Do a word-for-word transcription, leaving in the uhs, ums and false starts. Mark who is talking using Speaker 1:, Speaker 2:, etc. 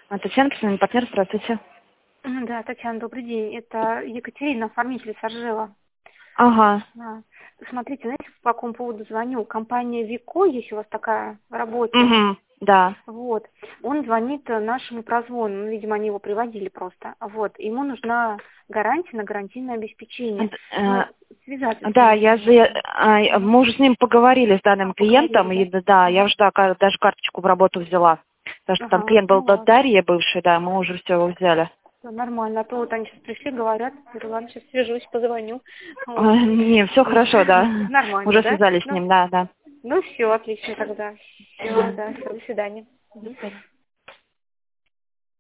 Speaker 1: А, Татьяна, персональный партнер, здравствуйте.
Speaker 2: М, Да, Татьяна, добрый день. Это Екатерина, оформитель Саржева.
Speaker 1: Ага.
Speaker 2: Да. Смотрите, знаете, по какому поводу звоню? Компания Вико, есть у вас такая в работе.
Speaker 1: Угу. Да.
Speaker 2: Вот. Он звонит э, нашему прозвону. Ну, видимо, они его приводили просто. Вот. Ему нужна гарантия на гарантийное обеспечение.
Speaker 1: Д- э,
Speaker 2: Ну, связаться с
Speaker 1: Да,
Speaker 2: ним.
Speaker 1: я же, а, мы уже с ним поговорили, с данным
Speaker 2: А,
Speaker 1: клиентом,
Speaker 2: поговорили,
Speaker 1: и
Speaker 2: да?
Speaker 1: да, да, я
Speaker 2: Мгм.
Speaker 1: уже да, ка- даже карточку в работу взяла. Потому что там
Speaker 2: Ага,
Speaker 1: клиент был
Speaker 2: ну
Speaker 1: до
Speaker 2: ладно.
Speaker 1: Дарья бывший, да, мы уже все его взяли.
Speaker 2: Всё нормально. А то вот они сейчас пришли, говорят, говорю, ладно, сейчас свяжусь, позвоню.
Speaker 1: А,
Speaker 2: Вот.
Speaker 1: Не, все хорошо, да.
Speaker 2: Нормально,
Speaker 1: Уже
Speaker 2: да?
Speaker 1: связались с
Speaker 2: Ну,
Speaker 1: ним, да, да.
Speaker 2: Ну все, отлично тогда. Все, да, всё, до свидания.
Speaker 1: До
Speaker 2: Мгм.
Speaker 1: свидания.